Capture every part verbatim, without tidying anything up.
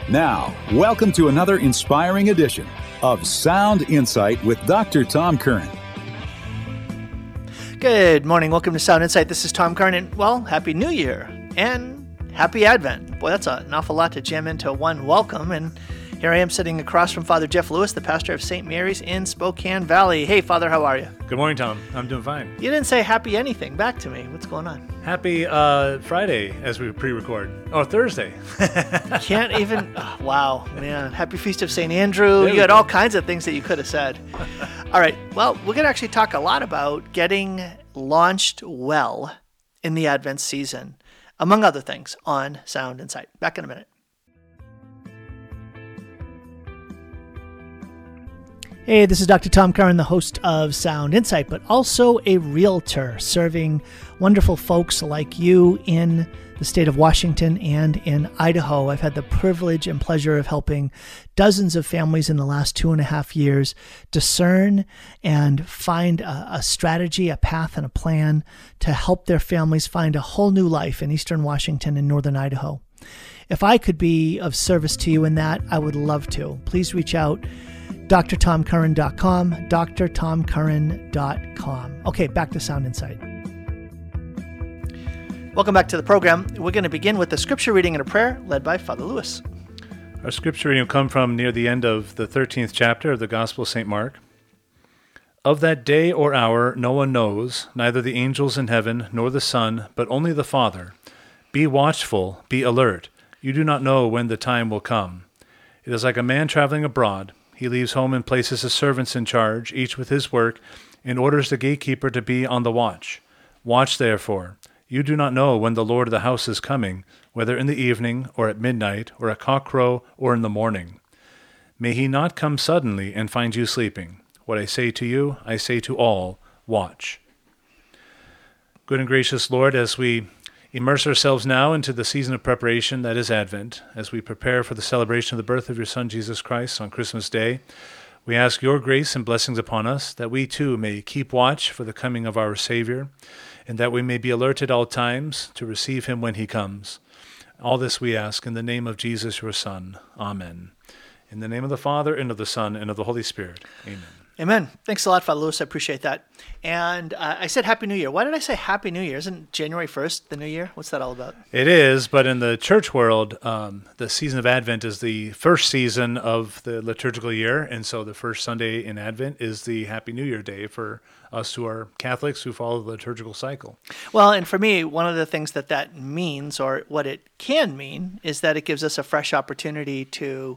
Now, welcome to another inspiring edition of Sound Insight with Doctor Tom Curran. Good morning. Welcome to Sound Insight. This is Tom Curran, and, well, Happy New Year and Happy Advent. Boy, that's an awful lot to jam into one welcome, and here I am sitting across from Father Jeff Lewis, the pastor of Saint Mary's in Spokane Valley. Hey, Father, how are you? Good morning, Tom. I'm doing fine. You didn't say happy anything back to me. What's going on? Happy uh, Friday as we pre-record. Oh, Thursday. Can't even, oh, wow, man. Happy Feast of Saint Andrew. There You had go. all kinds of things that you could have said. All right, well, we're going to actually talk a lot about getting launched well in the Advent season, among other things, on Sound Insight. Back in a minute. Hey, this is Doctor Tom Curran, the host of Sound Insight, but also a realtor serving wonderful folks like you in the state of Washington and in Idaho. I've had the privilege and pleasure of helping dozens of families in the last two and a half years discern and find a, a strategy, a path, and a plan to help their families find a whole new life in eastern Washington and northern Idaho. If I could be of service to you in that, I would love to. Please reach out. D R tom curran dot com, D R tom curran dot com. Okay, back to Sound Insight. Welcome back to the program. We're going to begin with a scripture reading and a prayer led by Father Lewis. Our scripture reading will come from near the end of the thirteenth chapter of the Gospel of Saint Mark. Of that day or hour no one knows, neither the angels in heaven nor the Son, but only the Father. Be watchful, be alert. You do not know when the time will come. It is like a man traveling abroad. He leaves home and places his servants in charge, each with his work, and orders the gatekeeper to be on the watch. Watch therefore. You do not know when the Lord of the house is coming, whether in the evening, or at midnight, or at cockcrow, or in the morning. May he not come suddenly and find you sleeping. What I say to you, I say to all, watch. Good and gracious Lord, as we immerse ourselves now into the season of preparation that is Advent, as we prepare for the celebration of the birth of your Son, Jesus Christ, on Christmas Day, we ask your grace and blessings upon us, that we too may keep watch for the coming of our Savior, and that we may be alert at all times to receive him when he comes. All this we ask in the name of Jesus, your Son. Amen. In the name of the Father, and of the Son, and of the Holy Spirit. Amen. Amen. Thanks a lot, Father Lewis. I appreciate that. And uh, I said Happy New Year. Why did I say Happy New Year? Isn't January first the New Year? What's that all about? It is, but in the church world, um, the season of Advent is the first season of the liturgical year, and so the first Sunday in Advent is the Happy New Year day for us who are Catholics who follow the liturgical cycle. Well, and for me, one of the things that that means, or what it can mean, is that it gives us a fresh opportunity to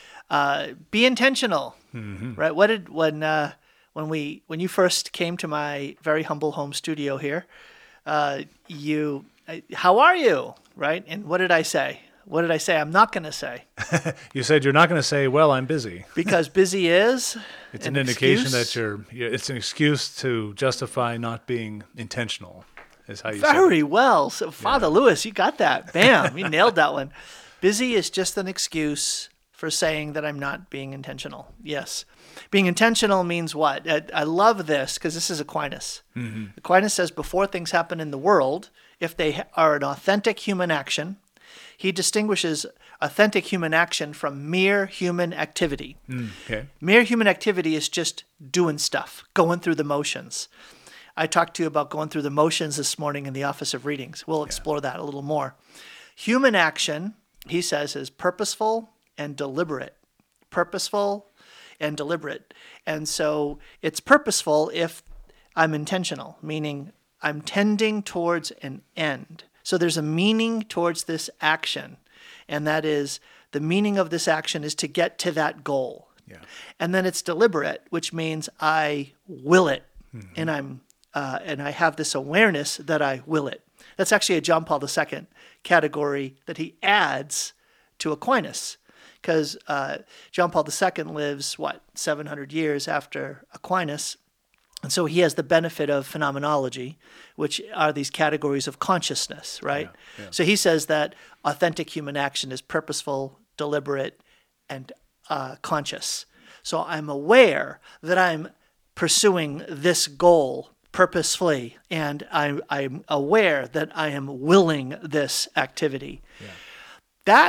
uh, be intentional. Mm-hmm. Right? What did when uh, when we when you first came to my very humble home studio here, uh, you how are you? Right? And what did I say? What did I say? I'm not going to say. You said you're not going to say, "Well, I'm busy," because busy is. It's an, an indication excuse. that you're. It's an excuse to justify not being intentional. Is how you very say it. well. So, Father yeah. Lewis, you got that. Bam! You nailed that one. Busy is just an excuse for saying that I'm not being intentional. Yes. Being intentional means what? I, I love this because this is Aquinas. Mm-hmm. Aquinas says before things happen in the world, if they are an authentic human action, he distinguishes authentic human action from mere human activity. Mm, okay. Mere human activity is just doing stuff, going through the motions. I talked to you about going through the motions this morning in the Office of Readings. We'll explore yeah. that a little more. Human action, he says, is purposeful and deliberate. Purposeful and deliberate. And so it's purposeful if I'm intentional, meaning I'm tending towards an end. So there's a meaning towards this action, and that is the meaning of this action is to get to that goal. Yeah. And then it's deliberate, which means I will it, mm-hmm. and I'm uh, and I have this awareness that I will it. That's actually a John Paul the Second category that he adds to Aquinas. Because uh, John Paul the Second lives, what, seven hundred years after Aquinas. And so he has the benefit of phenomenology, which are these categories of consciousness, right? Yeah, yeah. So he says that authentic human action is purposeful, deliberate, and uh, conscious. So I'm aware that I'm pursuing this goal purposefully, and I'm, I'm aware that I am willing this activity. Yeah. That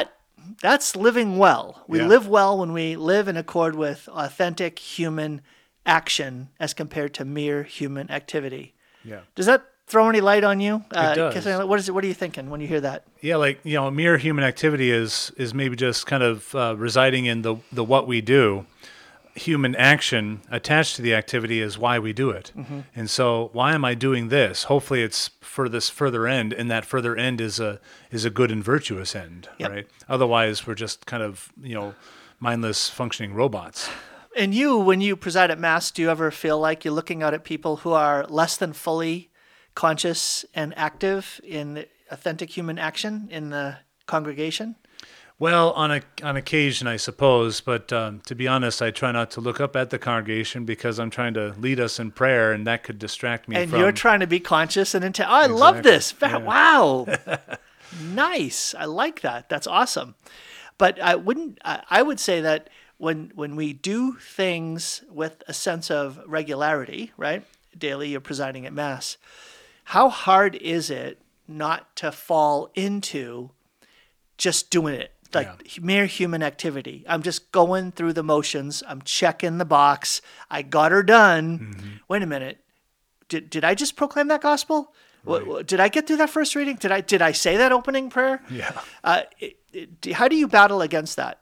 that's living well. We Yeah. live well when we live in accord with authentic human action as compared to mere human activity. Yeah. Does that throw any light on you? Uh, does. Cassandra, What is it? What are you thinking when you hear that? Yeah, like, you know, mere human activity is is maybe just kind of uh, residing in the, the what we do. Human action attached to the activity is why we do it. Mm-hmm. And so why am I doing this? Hopefully it's for this further end, and that further end is a is a good and virtuous end, Yep. right? Otherwise we're just kind of, you know, mindless functioning robots. And you, when you preside at Mass, do you ever feel like you're looking out at people who are less than fully conscious and active in authentic human action in the congregation? Well, on a, on occasion, I suppose, but um, to be honest, I try not to look up at the congregation because I'm trying to lead us in prayer, and that could distract me And from... you're trying to be conscious and intent. Oh, I love Exactly. this. Fa- Yeah. Wow. Nice. I like that. That's awesome. But I wouldn't, I I would say that when when we do things with a sense of regularity, right? Daily, you're presiding at Mass. How hard is it not to fall into just doing it? Like Yeah. mere human activity. I'm just going through the motions. I'm checking the box. I got her done. Mm-hmm. Wait a minute. Did did I just proclaim that gospel? What, what- did I get through that first reading? Did I did I say that opening prayer? Yeah. Uh, it, it, how do you battle against that?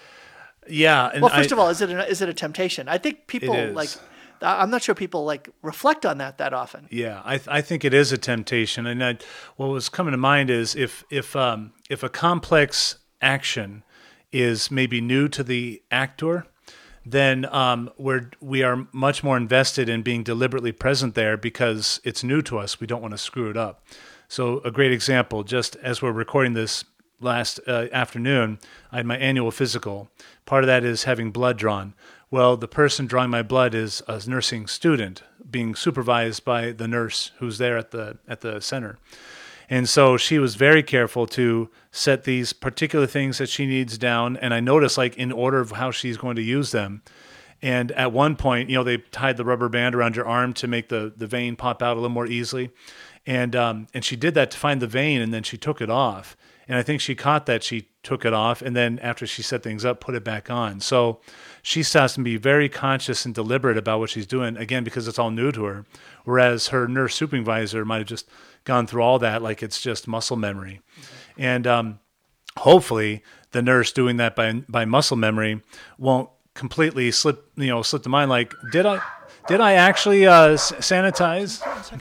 Yeah. And Well, first I- of all, is it a, is it a temptation? I think people is. like. I'm not sure people like reflect on that that often. Yeah, I th- I think it is a temptation, and I, what was coming to mind is if if um, if a complex action is maybe new to the actor, then um, we're we are much more invested in being deliberately present there because it's new to us. We don't want to screw it up. So a great example, just as we're recording this last uh, afternoon, I had my annual physical. Part of that is having blood drawn. Well, the person drawing my blood is a nursing student being supervised by the nurse who's there at the at the center. And so she was very careful to set these particular things that she needs down. And I noticed, like, in order of how she's going to use them. And at one point, you know, they tied the rubber band around your arm to make the, the vein pop out a little more easily. And um, and she did that to find the vein, and then she took it off. And I think she caught that she took it off, and then after she set things up, put it back on. So she starts to be very conscious and deliberate about what she's doing, again, because it's all new to her. Whereas her nurse supervisor might have just gone through all that like it's just muscle memory. Mm-hmm. And um, hopefully the nurse doing that by by muscle memory won't completely slip, you know, slip the mind like, did I did I actually uh, s- sanitize?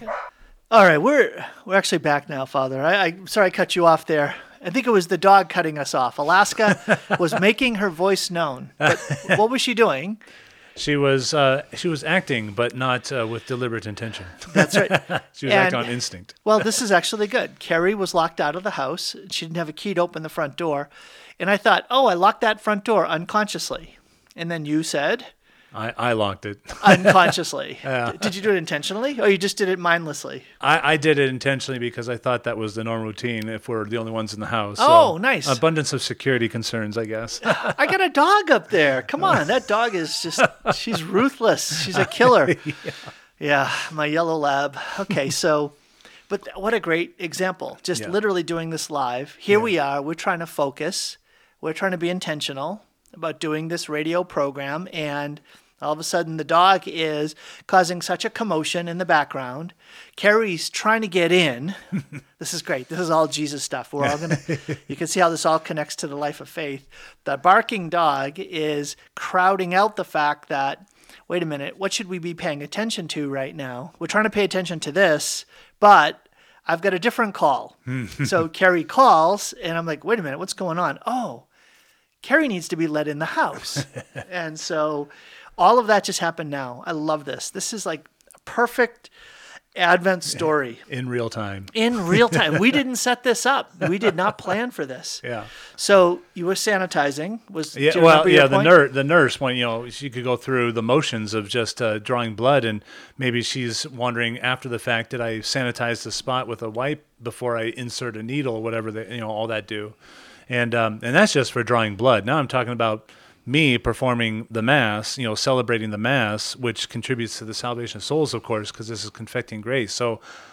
All right, we're we're actually back now, Father. I, I sorry I cut you off there. I think it was the dog cutting us off. Alaska was making her voice known. But what was she doing? She was uh, she was acting, but not uh, with deliberate intention. That's right. She was And- acting on instinct. Well, this is actually good. Carrie was locked out of the house. She didn't have a key to open the front door. And I thought, oh, I locked that front door unconsciously. And then you said, I, I locked it. unconsciously. Yeah. D- Did you do it intentionally, or you just did it mindlessly? I, I did it intentionally because I thought that was the normal routine if we're the only ones in the house. Oh, So, nice. Abundance of security concerns, I guess. I got a dog up there. Come on, that dog is just, she's ruthless. She's a killer. yeah. yeah, my yellow lab. Okay, so, but th- what a great example. Just Yeah. literally doing this live. Here Yeah. we are. We're trying to focus. We're trying to be intentional about doing this radio program, and all of a sudden the dog is causing such a commotion in the background. Carrie's trying to get in. This is great. This is all Jesus stuff. We're all gonna. You can see how this all connects to the life of faith. The barking dog is crowding out the fact that, wait a minute, what should we be paying attention to right now? We're trying to pay attention to this, but I've got a different call. So Carrie calls, and I'm like, wait a minute, what's going on? Oh, Carrie needs to be let in the house. And so all of that just happened now. I love this. This is like a perfect Advent story In real time. in real time. We didn't set this up. We did not plan for this. Yeah. So you were sanitizing. Was Yeah, do you well, remember your yeah. The point? nurse, the nurse, when you know, she could go through the motions of just uh, drawing blood, and maybe she's wondering after the fact, did I sanitize the spot with a wipe before I insert a needle or whatever they, you know, all that do, and um, and that's just for drawing blood. Now I'm talking about me performing the Mass, you know, celebrating the Mass, which contributes to the salvation of souls, of course, because this is confecting grace. So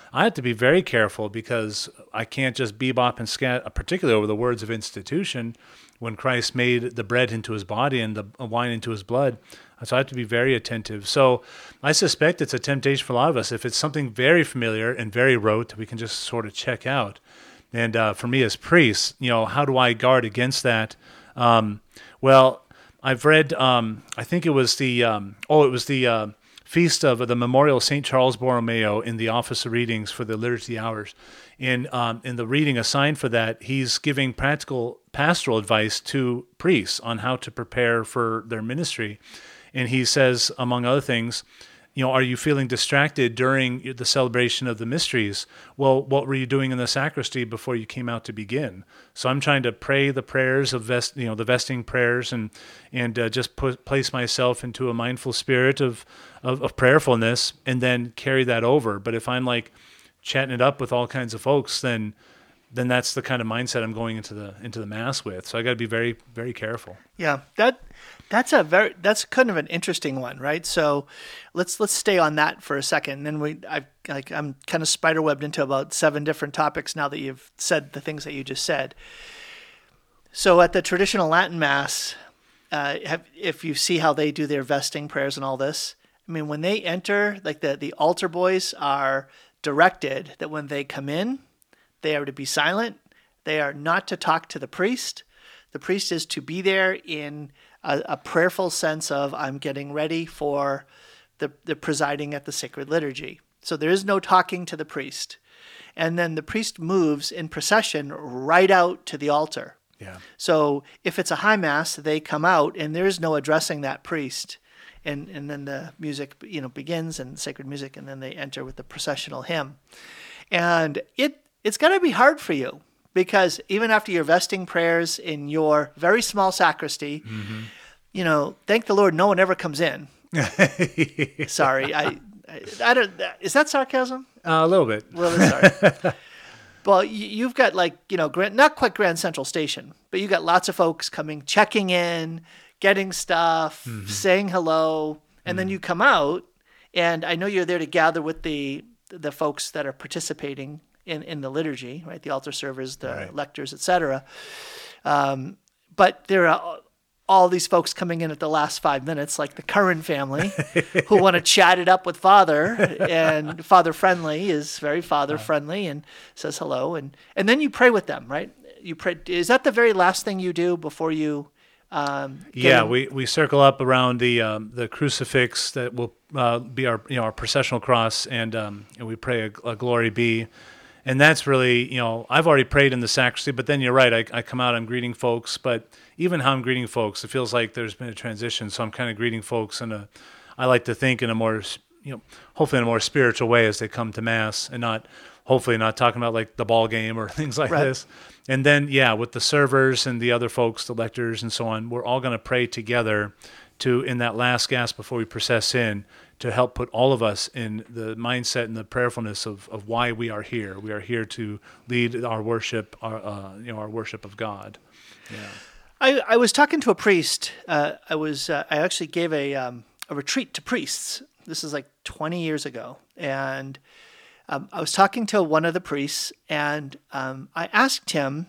I have to be very careful because I can't just bebop and scat, particularly over the words of institution, when Christ made the bread into his body and the wine into his blood. So I have to be very attentive. So I suspect it's a temptation for a lot of us. If it's something very familiar and very rote, we can just sort of check out. And uh, for me as priests, you know, how do I guard against that? Um, well, I've read, um, I think it was the, um, oh, it was the uh, feast of the Memorial of Saint Charles Borromeo in the Office of Readings for the Liturgy Hours. In, um, in the reading assigned for that, he's giving practical pastoral advice to priests on how to prepare for their ministry. And he says, among other things, you know, are you feeling distracted during the celebration of the mysteries? Well, what were you doing in the sacristy before you came out to begin? So I'm trying to pray the prayers of vest, you know, the vesting prayers, and and uh, just put, place myself into a mindful spirit of, of of prayerfulness, and then carry that over. But if I'm like chatting it up with all kinds of folks, then then that's the kind of mindset I'm going into the into the Mass with. So I got to be very very careful. Yeah, that that's a very that's kind of an interesting one, right? So let's let's stay on that for a second. And then we I like I'm kind of spiderwebbed into about seven different topics now that you've said the things that you just said. So at the traditional Latin Mass, uh, have, if you see how they do their vesting prayers and all this, I mean, when they enter, like the the altar boys are directed that when they come in, they are to be silent. They are not to talk to the priest. The priest is to be there in a, a prayerful sense of, I'm getting ready for the, the presiding at the sacred liturgy. So there is no talking to the priest. And then the priest moves in procession right out to the altar. Yeah. So if it's a high mass, they come out and there's no addressing that priest. And and then the music, you know, begins, and sacred music, and then they enter with the processional hymn. And it it's got to be hard for you, because even after your vesting prayers in your very small sacristy, mm-hmm. you know, thank the Lord, no one ever comes in. Sorry, I, I, I don't. Is that sarcasm? Uh, a little bit. A little bit, sorry. Well, you've got like, you know, Grand, not quite Grand Central Station, but you've got lots of folks coming, checking in, getting stuff, mm-hmm. saying hello, and mm-hmm. then you come out, and I know you're there to gather with the the folks that are participating in, in the liturgy, right? The altar servers, the right. lectors, et cetera. Um, but there are all these folks coming in at the last five minutes, like the Curran family, who want to chat it up with Father, and Father Friendly is very Father friendly and says hello, and and then you pray with them, right? You pray. Is that the very last thing you do before you? Um, yeah, in? we, we circle up around the um, the crucifix that will uh, be our you know our processional cross, and um, and we pray a, a Glory Be. And that's really, you know, I've already prayed in the sacristy, but then you're right, I, I come out, I'm greeting folks, but even how I'm greeting folks, it feels like there's been a transition, so I'm kind of greeting folks in a, I like to think in a more, you know, hopefully in a more spiritual way as they come to Mass, and not, hopefully not talking about like the ball game or things like right. this. And then, yeah, with the servers and the other folks, the lectors and so on, we're all going to pray together to, in that last gasp before we process in, to help put all of us in the mindset and the prayerfulness of, of why we are here. We are here to lead our worship, our uh, you know, our worship of God. Yeah. I, I was talking to a priest. Uh, I was uh, I actually gave a um, a retreat to priests. This is like twenty years ago, and um, I was talking to one of the priests, and um, I asked him,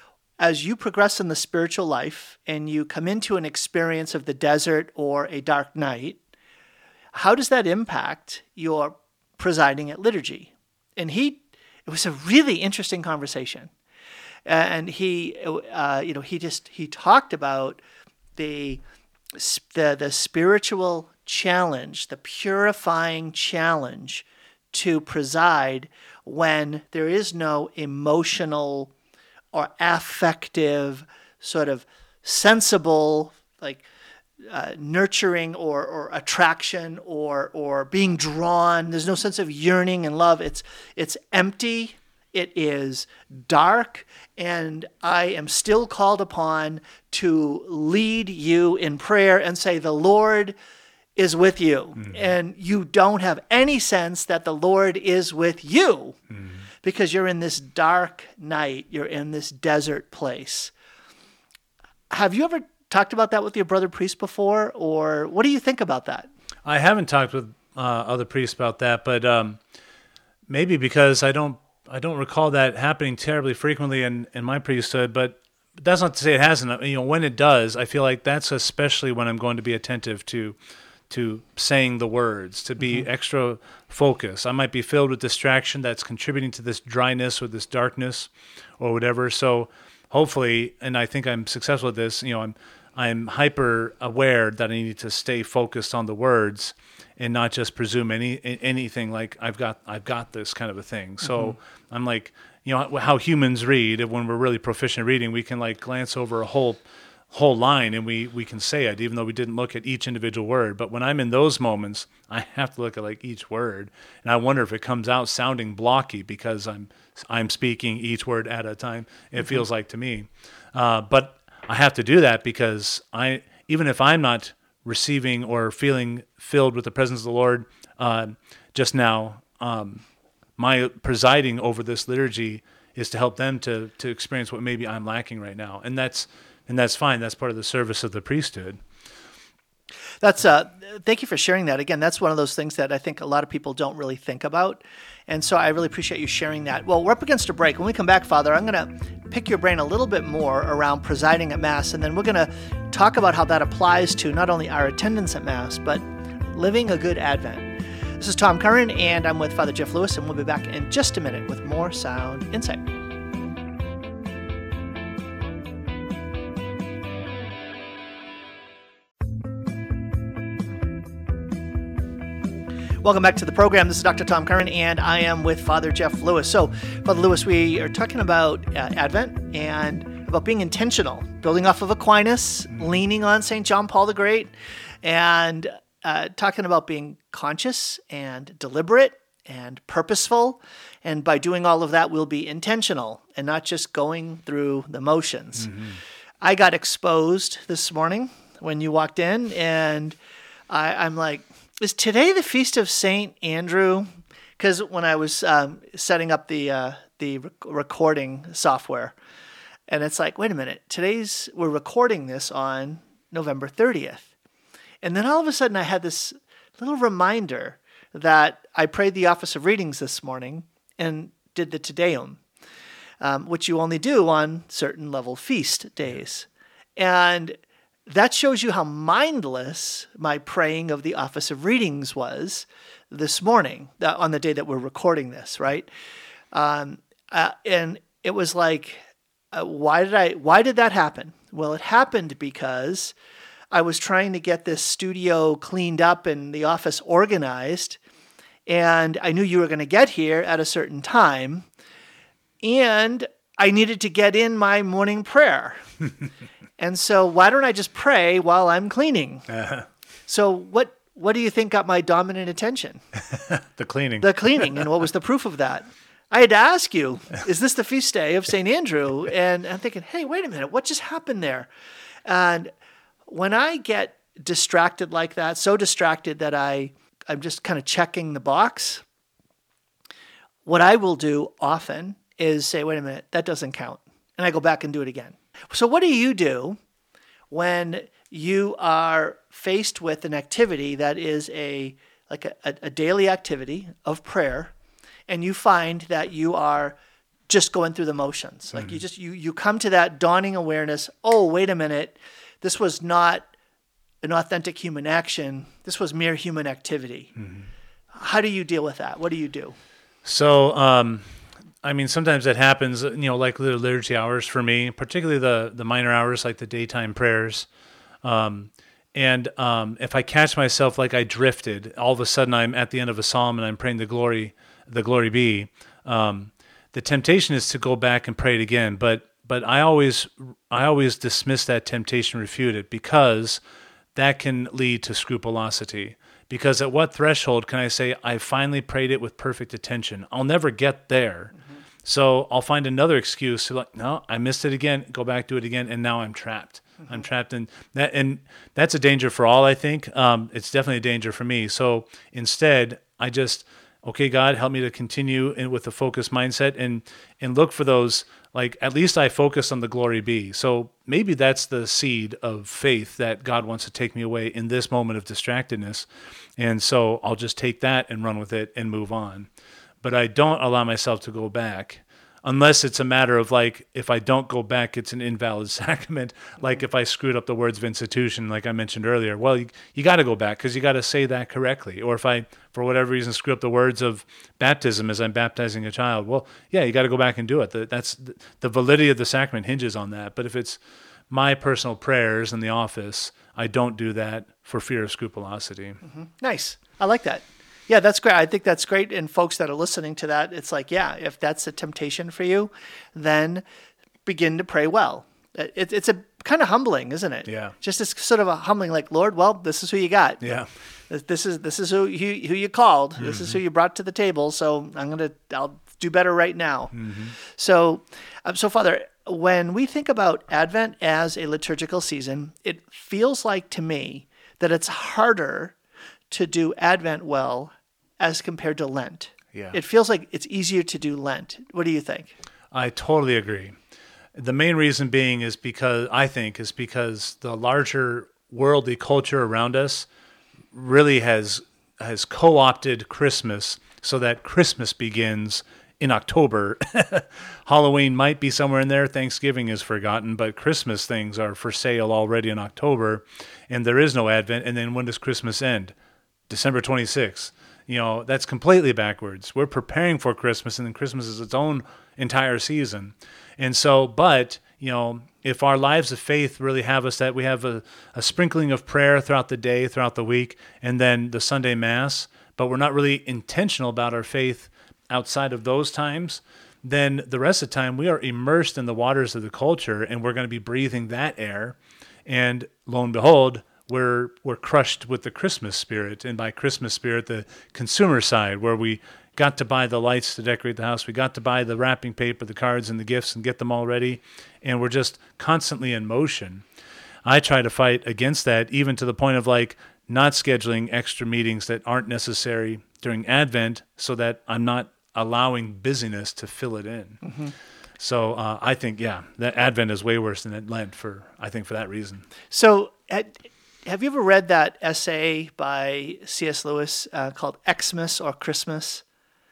as you progress in the spiritual life and you come into an experience of the desert or a dark night, how does that impact your presiding at liturgy? And he, it was a really interesting conversation. And he, uh, you know, he just, he talked about the, the, the spiritual challenge, the purifying challenge to preside when there is no emotional or affective, sort of sensible, like, Uh, nurturing or, or attraction or or being drawn. There's no sense of yearning and love. It's it's empty. It is dark, and I am still called upon to lead you in prayer and say, the Lord is with you. Mm-hmm. And you don't have any sense that the Lord is with you mm-hmm. because you're in this dark night. You're in this desert place. Have you ever talked about that with your brother priest before, or what do you think about that? I haven't talked with uh, other priests about that, but um, maybe because I don't I don't recall that happening terribly frequently in, in my priesthood, but that's not to say it hasn't. You know, when it does, I feel like that's especially when I'm going to be attentive to to saying the words, to be mm-hmm. extra focused. I might be filled with distraction that's contributing to this dryness or this darkness or whatever. So hopefully, and I think I'm successful at this, you know, I'm I'm hyper aware that I need to stay focused on the words and not just presume any anything like I've got I've got this kind of a thing. So mm-hmm. I'm like, you know, how humans read, when we're really proficient reading, we can like glance over a whole whole line and we, we can say it, even though we didn't look at each individual word. But when I'm in those moments, I have to look at like each word. And I wonder if it comes out sounding blocky because I'm I'm speaking each word at a time, it mm-hmm. feels like to me. Uh, but I have to do that because I, even if I'm not receiving or feeling filled with the presence of the Lord uh, just now, um, my presiding over this liturgy is to help them to to experience what maybe I'm lacking right now, and that's and that's fine. That's part of the service of the priesthood. That's uh, thank you for sharing that. Again, that's one of those things that I think a lot of people don't really think about, and so I really appreciate you sharing that. Well, we're up against a break. When we come back, Father, I'm going to pick your brain a little bit more around presiding at Mass, and then we're going to talk about how that applies to not only our attendance at Mass, but living a good Advent. This is Tom Curran, and I'm with Father Jeff Lewis, and we'll be back in just a minute with more Sound Insight. Welcome back to the program. This is Doctor Tom Curran, and I am with Father Jeff Lewis. So, Father Lewis, we are talking about uh, Advent and about being intentional, building off of Aquinas, mm-hmm. leaning on Saint John Paul the Great, and uh, talking about being conscious and deliberate and purposeful. And by doing all of that, we'll be intentional and not just going through the motions. Mm-hmm. I got exposed this morning when you walked in, and I, I'm like, is today the feast of Saint Andrew? Because when I was um, setting up the uh, the rec- recording software, and it's like, wait a minute, today's we're recording this on November thirtieth, and then all of a sudden I had this little reminder that I prayed the Office of Readings this morning and did the Te Deum, um, which you only do on certain level feast days, and that shows you how mindless my praying of the Office of Readings was this morning, uh, on the day that we're recording this, right? Um, uh, and it was like, uh, why did I? Why did that happen? Well, it happened because I was trying to get this studio cleaned up and the office organized, and I knew you were going to get here at a certain time, and I needed to get in my morning prayer. And so why don't I just pray while I'm cleaning? Uh-huh. So what what do you think got my dominant attention? The cleaning. The cleaning. And what was the proof of that? I had to ask you, is this the feast day of Saint Andrew? And I'm thinking, hey, wait a minute, what just happened there? And when I get distracted like that, so distracted that I, I'm just kind of checking the box, what I will do often is say, wait a minute, that doesn't count. And I go back and do it again. So what do you do when you are faced with an activity that is a like a, a daily activity of prayer, and you find that you are just going through the motions? Mm-hmm. Like you just you you come to that dawning awareness, oh, wait a minute, this was not an authentic human action. This was mere human activity. Mm-hmm. How do you deal with that? What do you do? So, um I mean, sometimes that happens, you know, like the liturgy hours for me, particularly the, the minor hours, like the daytime prayers. Um, and um, if I catch myself like I drifted, all of a sudden I'm at the end of a psalm and I'm praying the glory, the glory be. Um, the temptation is to go back and pray it again, but but I always I always dismiss that temptation, refute it, because that can lead to scrupulosity. Because at what threshold can I say, I finally prayed it with perfect attention? I'll never get there. Mm-hmm. So I'll find another excuse to like, no, I missed it again, go back, do it again, and now I'm trapped. Mm-hmm. I'm trapped in that. And that's a danger for all, I think. Um, it's definitely a danger for me. So instead, I just, okay, God, help me to continue in, with a focused mindset and and look for those, like, at least I focus on the glory be. So maybe that's the seed of faith that God wants to take me away in this moment of distractedness. And so I'll just take that and run with it and move on. but I don't allow myself to go back. Unless it's a matter of like, if I don't go back, it's an invalid sacrament. Like if I screwed up the words of institution, like I mentioned earlier, well, you, you got to go back because you got to say that correctly. Or if I, for whatever reason, screw up the words of baptism as I'm baptizing a child, well, yeah, you got to go back and do it. The, that's the validity of the sacrament hinges on that. But if it's my personal prayers in the office, I don't do that for fear of scrupulosity. Mm-hmm. Nice. I like that. Yeah, that's great. I think that's great. And folks that are listening to that, it's like, yeah, if that's a temptation for you, then begin to pray well. It, it's a kind of humbling, isn't it? Yeah. Just this sort of a humbling, like, Lord, well, this is who you got. Yeah. This is this is who you who you called. Mm-hmm. This is who you brought to the table. So I'm gonna I'll do better right now. Mm-hmm. So, um, so Father, when we think about Advent as a liturgical season, it feels like to me that it's harder to do Advent well as compared to Lent. Yeah. It feels like it's easier to do Lent. What do you think? I totally agree. The main reason being is because, I think, is because the larger worldly culture around us really has has co-opted Christmas so that Christmas begins in October. Halloween might be somewhere in there. Thanksgiving is forgotten, but Christmas things are for sale already in October, and there is no Advent. And then when does Christmas end? December twenty-sixth. You know, that's completely backwards. We're preparing for Christmas, and then Christmas is its own entire season. And so, but, you know, if our lives of faith really have us that we have a, a sprinkling of prayer throughout the day, throughout the week, and then the Sunday Mass, but we're not really intentional about our faith outside of those times, then the rest of the time we are immersed in the waters of the culture, and we're going to be breathing that air. And lo and behold, we're we're crushed with the Christmas spirit, and by Christmas spirit, the consumer side, where we got to buy the lights to decorate the house, we got to buy the wrapping paper, the cards, and the gifts, and get them all ready, and we're just constantly in motion. I try to fight against that, even to the point of like not scheduling extra meetings that aren't necessary during Advent, so that I'm not allowing busyness to fill it in. Mm-hmm. So uh, I think, yeah, that Advent is way worse than Lent for I think for that reason. So. At- Have you ever read that essay by C S Lewis uh, called Xmas or Christmas?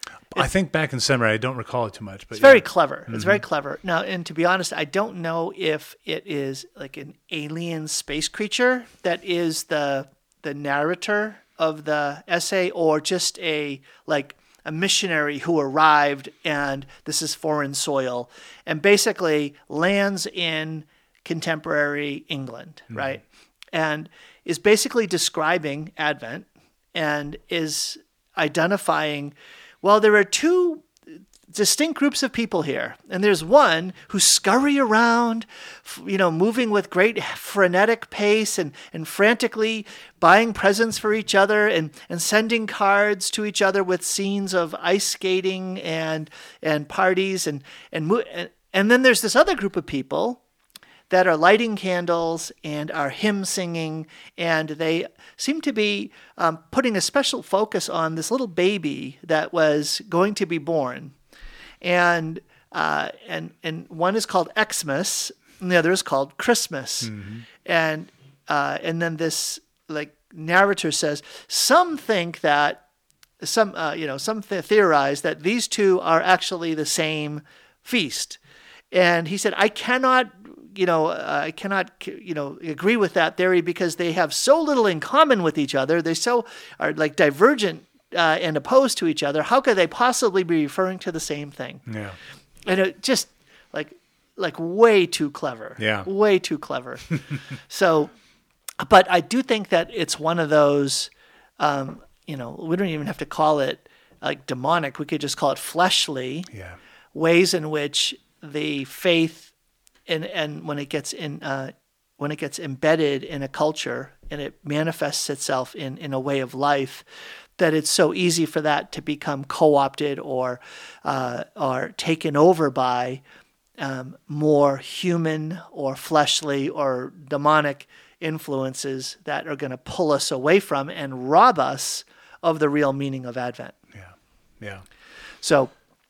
I think back in seminary, I don't recall it too much. But it's yeah. very clever. Mm-hmm. It's very clever. Now, and to be honest, I don't know if it is like an alien space creature that is the the narrator of the essay, or just a like a missionary who arrived and this is foreign soil and basically lands in contemporary England, mm-hmm. right? And is basically describing Advent and is identifying, well, there are two distinct groups of people here. And there's one who scurry around, you know, moving with great frenetic pace and, and frantically buying presents for each other and, and sending cards to each other with scenes of ice skating and and parties. And, and, and then there's this other group of people that are lighting candles and are hymn singing, and they seem to be um, putting a special focus on this little baby that was going to be born. And uh, and and one is called Xmas, and the other is called Christmas. Mm-hmm. And uh, and then this like narrator says, some think that some uh, you know some th- theorize that these two are actually the same feast. And he said, I cannot. You know, uh, I cannot, you know, agree with that theory because they have so little in common with each other. They so are like divergent uh, and opposed to each other. How could they possibly be referring to the same thing? Yeah, and it just like, like way too clever. Yeah, way too clever. So, but I do think that it's one of those. Um, you know, we don't even have to call it like demonic. We could just call it fleshly. Yeah, ways in which the faith. And and when it gets in, uh, when it gets embedded in a culture and it manifests itself in, in a way of life, that it's so easy for that to become co-opted or uh, or taken over by um, more human or fleshly or demonic influences that are going to pull us away from and rob us of the real meaning of Advent. Yeah, yeah. So,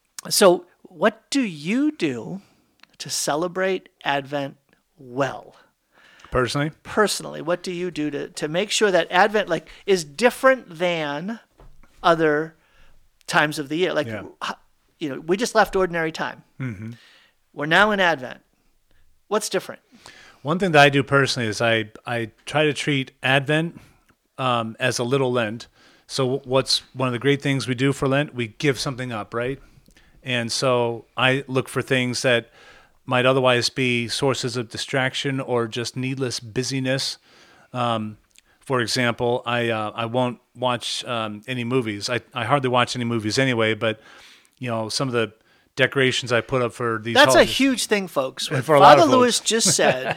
so what do you do to celebrate Advent well? Personally? Personally, what do you do to, to make sure that Advent like is different than other times of the year. Like, Yeah. you know, we just left ordinary time. Mm-hmm. We're now in Advent. What's different? One thing that I do personally is I, I try to treat Advent um, as a little Lent. So what's one of the great things we do for Lent? We give something up, right? And so I look for things that might otherwise be sources of distraction or just needless busyness. Um, for example, I uh, I won't watch um, any movies. I, I hardly watch any movies anyway, but you know, some of the decorations I put up for these That's holidays, a huge thing, folks. What for a lot Father of folks. Lewis just said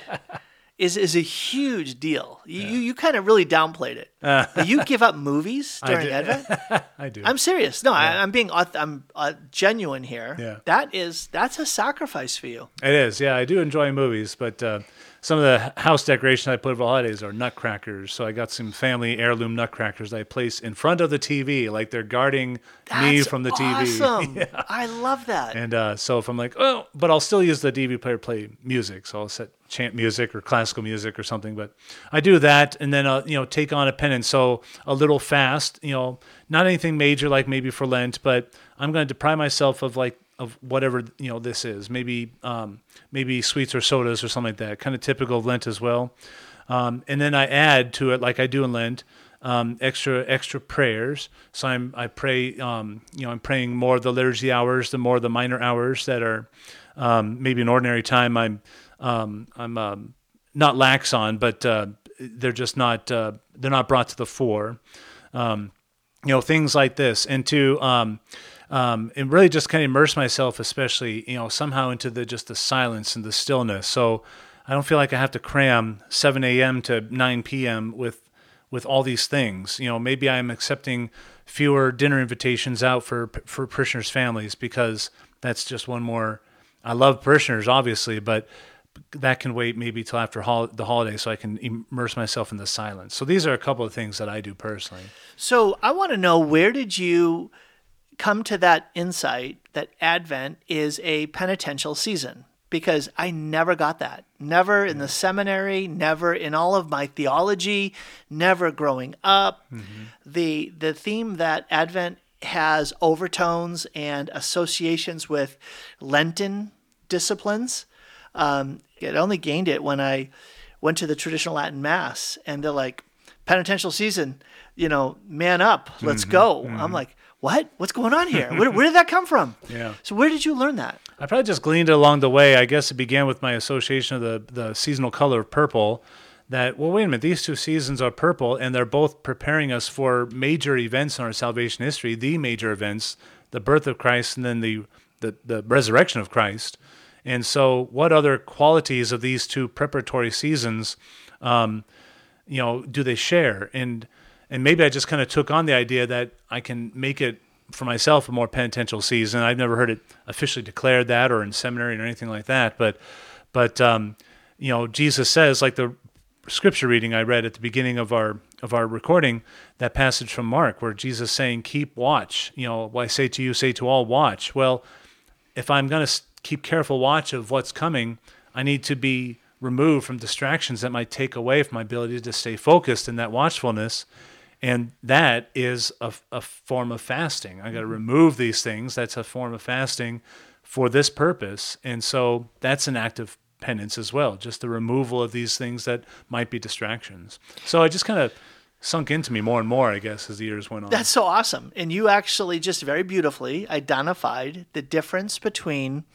is is a huge deal. You you, you kind of really downplayed it. But you give up movies I during do. Advent? I do. I'm serious. No, I, I'm being auth- I'm uh, genuine here. Yeah. That is that's a sacrifice for you. It is, yeah. I do enjoy movies, but uh, some of the house decorations I put for the holidays are nutcrackers. So I got some family heirloom nutcrackers that I place in front of the T V, like they're guarding me That's from the T V. awesome. I love that. And uh, so if I'm like, oh, but I'll still use the D V D player to play music. So I'll set chant music or classical music or something. But I do that, and then uh, you know, take on a penance. So a little fast, you know, not anything major like maybe for Lent, but I'm going to deprive myself of like of whatever you know this is. Maybe um, maybe sweets or sodas or something like that. Kind of typical of Lent as well. Um, and then I add to it, like I do in Lent, um, extra extra prayers. So I'm I pray, um, you know, I'm praying more of the liturgy hours, the more of the minor hours that are um, maybe in ordinary time. I'm um, I'm um, not lax on, but uh, they're just not uh, they're not brought to the fore. Um, you know, things like this, and to um, um, and really just kind of immerse myself, especially you know somehow into the just the silence and the stillness. So I don't feel like I have to cram seven a.m. to nine p.m. with with all these things. You know, maybe I'm accepting fewer dinner invitations out for for parishioners' families because that's just one more. I love parishioners, obviously, but that can wait maybe till after hol- the holiday so I can immerse myself in the silence. So these are a couple of things that I do personally. So I want to know, where did you come to that insight that Advent is a penitential season? Because I never got that. Never in the seminary, never in all of my theology, never growing up. Mm-hmm. The the theme that Advent has overtones and associations with Lenten disciplines. Um, it only gained it when I went to the traditional Latin Mass, and they're like, penitential season, you know, man up, let's mm-hmm, go. Mm-hmm. I'm like, what? What's going on here? Where, where did that come from? Yeah. So where did you learn that? I probably just gleaned it along the way. I guess it began with my association of the, the seasonal color of purple. That, well, wait a minute, these two seasons are purple, and they're both preparing us for major events in our salvation history, the major events, the birth of Christ and then the, the, the resurrection of Christ. And so what other qualities of these two preparatory seasons, um, you know, do they share? And and maybe I just kind of took on the idea that I can make it for myself a more penitential season. I've never heard it officially declared that or in seminary or anything like that. But, but um, you know, Jesus says, like the scripture reading I read at the beginning of our of our recording, that passage from Mark where Jesus is saying, keep watch. You know, what I say to you, say to all, watch. Well, if I'm going to keep careful watch of what's coming, I need to be removed from distractions that might take away from my ability to stay focused in that watchfulness. And that is a, a form of fasting. I got to remove these things. That's a form of fasting for this purpose. And so that's an act of penance as well, just the removal of these things that might be distractions. So I just kind of sunk into me more and more, I guess, as the years went on. That's so awesome. And you actually just very beautifully identified the difference between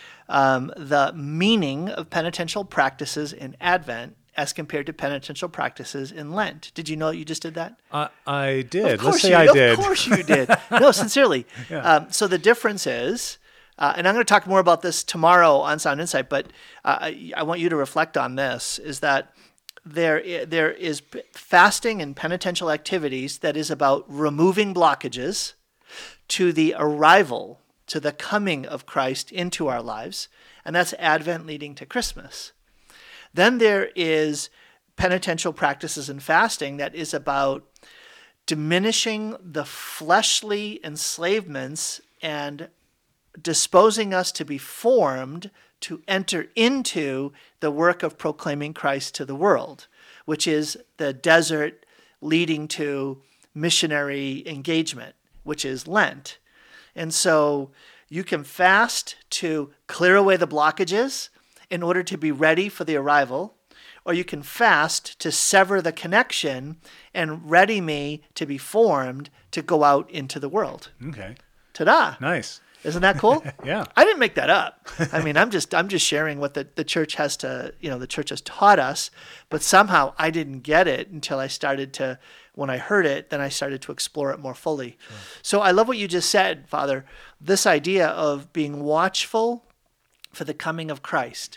um, the meaning of penitential practices in Advent as compared to penitential practices in Lent. Did you know you just did that? I, I did. Of course Let's say you, I of did. Of course you did. No, sincerely. Yeah. Um, so the difference is, uh, and I'm going to talk more about this tomorrow on Sound Insight, but uh, I, I want you to reflect on this, is that there there is fasting and penitential activities that is about removing blockages to the arrival, to the coming of Christ into our lives, and that's Advent leading to Christmas. Then there is penitential practices and fasting that is about diminishing the fleshly enslavements and disposing us to be formed to enter into the work of proclaiming Christ to the world, which is the desert leading to missionary engagement, which is Lent. And so you can fast to clear away the blockages in order to be ready for the arrival, or you can fast to sever the connection and ready me to be formed to go out into the world. Okay. Ta-da. Nice. Isn't that cool? Yeah. I didn't make that up. I mean, I'm just I'm just sharing what the, the church has to, you know, the church has taught us, but somehow I didn't get it until I started to, when I heard it, then I started to explore it more fully. Sure. So I love what you just said, Father, this idea of being watchful for the coming of Christ.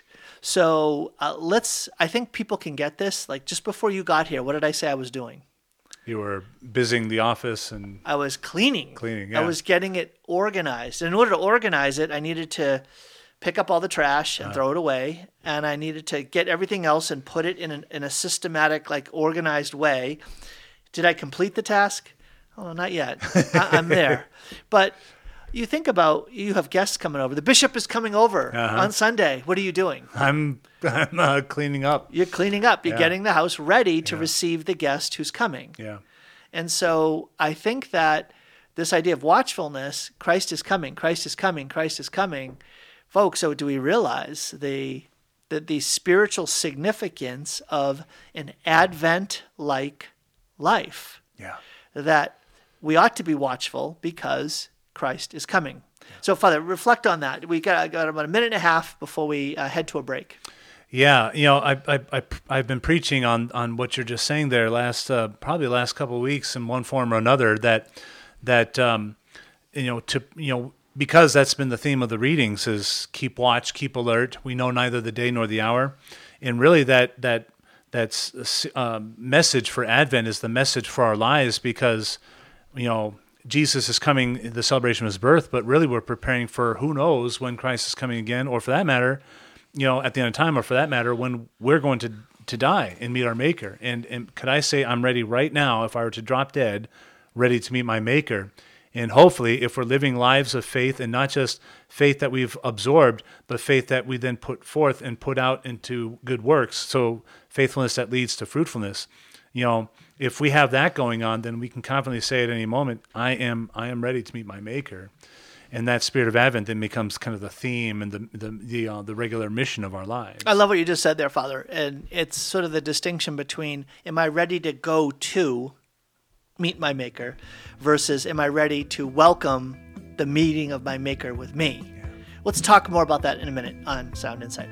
So uh, let's, I think people can get this. Like just before you got here, what did I say I was doing? You were busying the office and I was cleaning. Cleaning, yeah. I was getting it organized. And in order to organize it, I needed to pick up all the trash and uh. throw it away. And I needed to get everything else and put it in, an, in a systematic, like organized way. Did I complete the task? Oh, not yet. I, I'm there. But you think about, you have guests coming over. The bishop is coming over uh-huh. on Sunday. What are you doing? I'm I'm uh, cleaning up. You're cleaning up. You're yeah. getting the house ready to yeah. receive the guest who's coming. Yeah. And so I think that this idea of watchfulness, Christ is coming, Christ is coming, Christ is coming. Folks, so do we realize the the, the spiritual significance of an Advent-like life? Yeah. That we ought to be watchful because Christ is coming. Yeah. So, Father, reflect on that. We got, got about a minute and a half before we uh, head to a break. Yeah, you know, I, I, I, I've been preaching on, on what you're just saying there last, uh, probably last couple of weeks in one form or another, that, that um, you know, to, you know, because that's been the theme of the readings is keep watch, keep alert. We know neither the day nor the hour. And really that, that, that's uh, message for Advent is the message for our lives because, you know, Jesus is coming, the celebration of his birth, but really we're preparing for who knows when Christ is coming again, or for that matter, you know, at the end of time, or for that matter, when we're going to, to die and meet our Maker. And and could I say I'm ready right now, if I were to drop dead, ready to meet my Maker. And hopefully, if we're living lives of faith, and not just faith that we've absorbed, but faith that we then put forth and put out into good works, so faithfulness that leads to fruitfulness, you know, if we have that going on, then we can confidently say at any moment, I am I am ready to meet my Maker. And that spirit of Advent then becomes kind of the theme and the the the, uh, the regular mission of our lives. I love what you just said there, Father. And it's sort of the distinction between, am I ready to go to meet my Maker versus am I ready to welcome the meeting of my Maker with me? Yeah. Let's talk more about that in a minute on Sound Insight.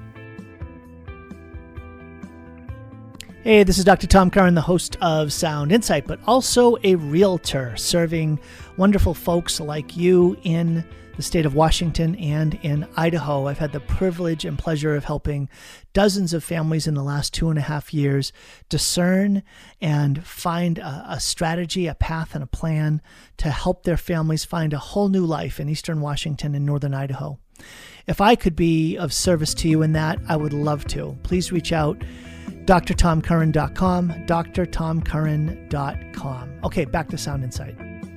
Hey, this is Doctor Tom Curran, the host of Sound Insight, but also a realtor serving wonderful folks like you in the state of Washington and in Idaho. I've had the privilege and pleasure of helping dozens of families in the last two and a half years discern and find a, a strategy, a path, and a plan to help their families find a whole new life in eastern Washington and northern Idaho. If I could be of service to you in that, I would love to. Please reach out. D R tom curran dot com, D R tom curran dot com. Okay, back to Sound Insight.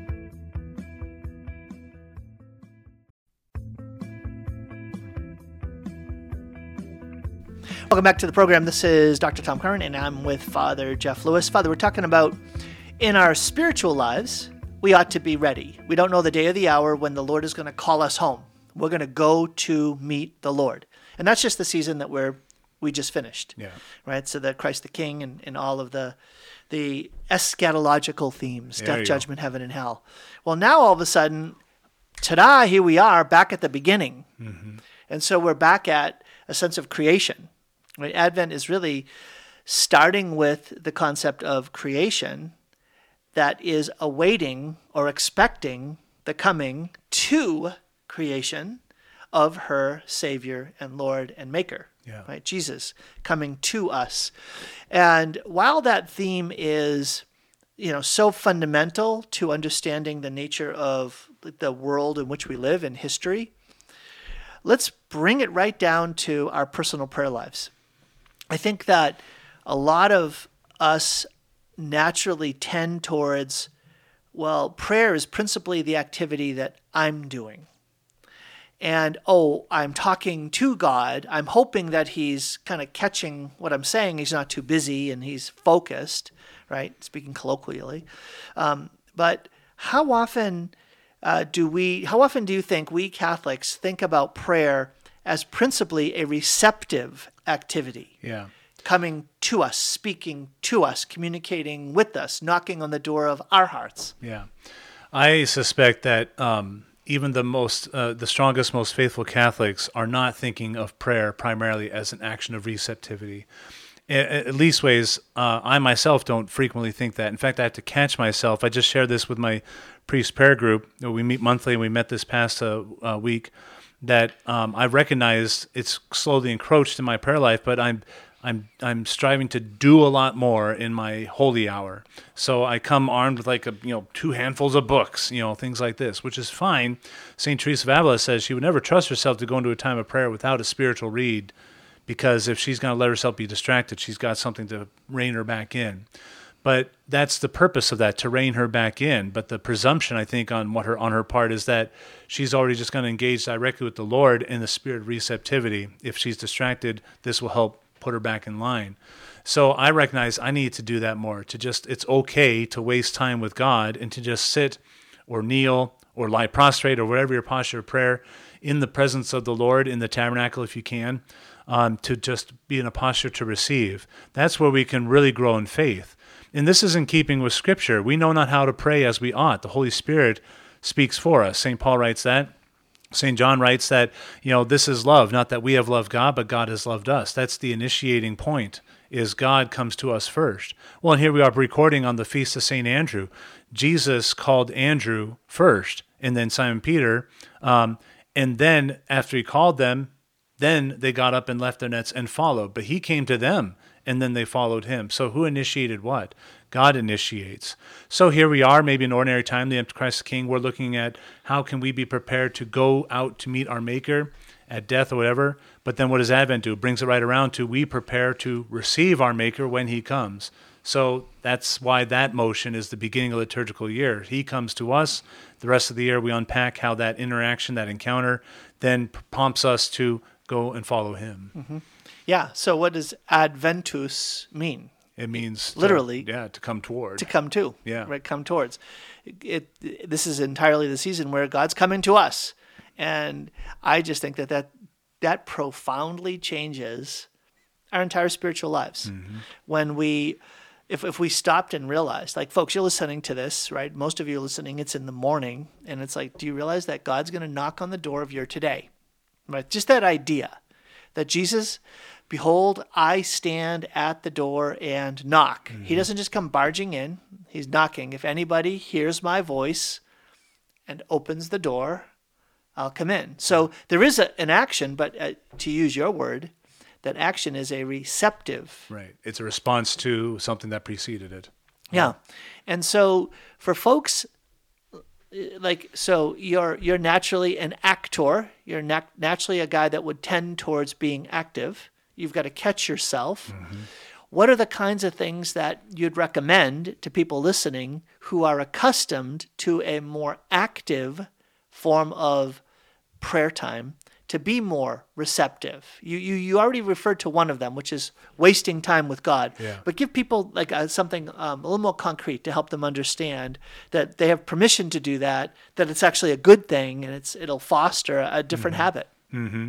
Welcome back to the program. This is Doctor Tom Curran, and I'm with Father Jeff Lewis. Father, we're talking about in our spiritual lives, we ought to be ready. We don't know the day or the hour when the Lord is going to call us home. We're going to go to meet the Lord. And that's just the season that we're we just finished, yeah. right? So the Christ the King and, and all of the the eschatological themes, there death, judgment, go. heaven, and hell. Well, now all of a sudden, ta-da, here we are back at the beginning. Mm-hmm. And so we're back at a sense of creation. Right? Advent is really starting with the concept of creation that is awaiting or expecting the coming to creation of her Savior and Lord and Maker. Yeah. Right? Jesus coming to us. And while that theme is, you know, so fundamental to understanding the nature of the world in which we live in history, let's bring it right down to our personal prayer lives. I think that a lot of us naturally tend towards, well, prayer is principally the activity that I'm doing. And, oh, I'm talking to God. I'm hoping that he's kind of catching what I'm saying. He's not too busy and he's focused, right? Speaking colloquially. Um, but how often uh, do we? How often do you think we Catholics think about prayer as principally a receptive activity? Yeah. Coming to us, speaking to us, communicating with us, knocking on the door of our hearts. Yeah. I suspect that um, even the most, uh, the strongest, most faithful Catholics are not thinking of prayer primarily as an action of receptivity. At least ways, uh, I myself don't frequently think that. In fact, I have to catch myself. I just shared this with my priest prayer group. We meet monthly, and we met this past uh, uh, week. That um, I've recognized it's slowly encroached in my prayer life, but I'm I'm I'm striving to do a lot more in my holy hour. So I come armed with like a you know two handfuls of books, you know things like this, which is fine. Saint Teresa of Avila says she would never trust herself to go into a time of prayer without a spiritual read. Because if she's going to let herself be distracted, she's got something to rein her back in. But that's the purpose of that, to rein her back in. But the presumption, I think, on what her on her part is that she's already just going to engage directly with the Lord in the spirit of receptivity. If she's distracted, this will help put her back in line. So I recognize I need to do that more. To just, it's okay to waste time with God and to just sit or kneel or lie prostrate or whatever your posture of prayer in the presence of the Lord in the tabernacle if you can. Um, to just be in a posture to receive. That's where we can really grow in faith. And this is in keeping with Scripture. We know not how to pray as we ought. The Holy Spirit speaks for us. Saint Paul writes that. Saint John writes that, you know, this is love, not that we have loved God, but God has loved us. That's the initiating point, is God comes to us first. Well, and here we are recording on the Feast of Saint Andrew. Jesus called Andrew first, and then Simon Peter. Um, and then after he called them, then they got up and left their nets and followed. But he came to them, and then they followed him. So who initiated what? God initiates. So here we are, maybe in ordinary time, the Christ the King, we're looking at how can we be prepared to go out to meet our Maker at death or whatever. But then what does Advent do? It brings it right around to we prepare to receive our Maker when he comes. So that's why that motion is the beginning of the liturgical year. He comes to us. The rest of the year we unpack how that interaction, that encounter, then prompts us to go and follow him. Mm-hmm. Yeah. So what does Adventus mean? It means literally, to, yeah, to come toward, to come to, yeah, right, come towards. It, it. This is entirely the season where God's coming to us, and I just think that that that profoundly changes our entire spiritual lives mm-hmm. when we. If if we stopped and realized, like, folks, you're listening to this, right? Most of you are listening. It's in the morning, and it's like, do you realize that God's going to knock on the door of your today? Right? Just that idea that Jesus, behold, I stand at the door and knock. Mm-hmm. He doesn't just come barging in. He's knocking. If anybody hears my voice and opens the door, I'll come in. So there is a, an action, but uh, to use your word, that action is a receptive. Right. It's a response to something that preceded it. Yeah. And so for folks, like, so you're you're naturally an actor. You're nat- naturally a guy that would tend towards being active. You've got to catch yourself. Mm-hmm. What are the kinds of things that you'd recommend to people listening who are accustomed to a more active form of prayer time to be more receptive? You you you already referred to one of them, which is wasting time with God. Yeah. But give people like uh, something um, a little more concrete to help them understand that they have permission to do that, that it's actually a good thing, and it's it'll foster a different mm-hmm. habit. Mm-hmm.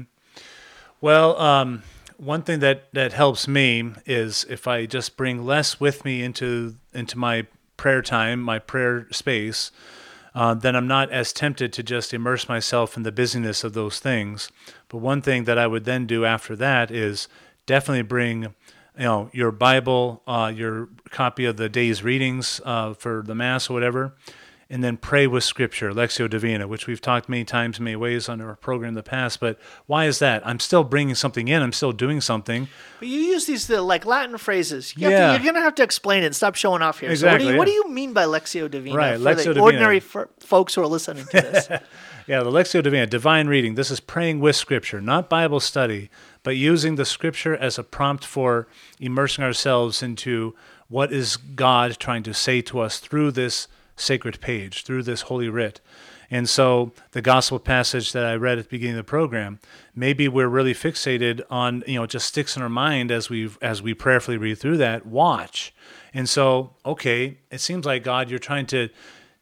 Well, um, one thing that, that helps me is if I just bring less with me into into my prayer time, my prayer space, Uh, then I'm not as tempted to just immerse myself in the busyness of those things. But one thing that I would then do after that is definitely bring, you know, your Bible, uh, your copy of the day's readings uh, for the Mass or whatever, and then pray with Scripture, Lectio Divina, which we've talked many times, many ways on our program in the past. But why is that? I'm still bringing something in. I'm still doing something. But you use these the, like Latin phrases. You have yeah. to, you're going to have to explain it and stop showing off here. Exactly, so what do, you, yeah. what do you mean by Lectio Divina right, for Lectio the Divina. ordinary f- folks who are listening to this? Yeah, the Lectio Divina, divine reading. This is praying with Scripture, not Bible study, but using the Scripture as a prompt for immersing ourselves into what is God trying to say to us through this sacred page, through this holy writ. And so the gospel passage that I read at the beginning of the program, maybe we're really fixated on, you know, it just sticks in our mind as we as we prayerfully read through that, watch. And so, okay, it seems like, God, you're trying to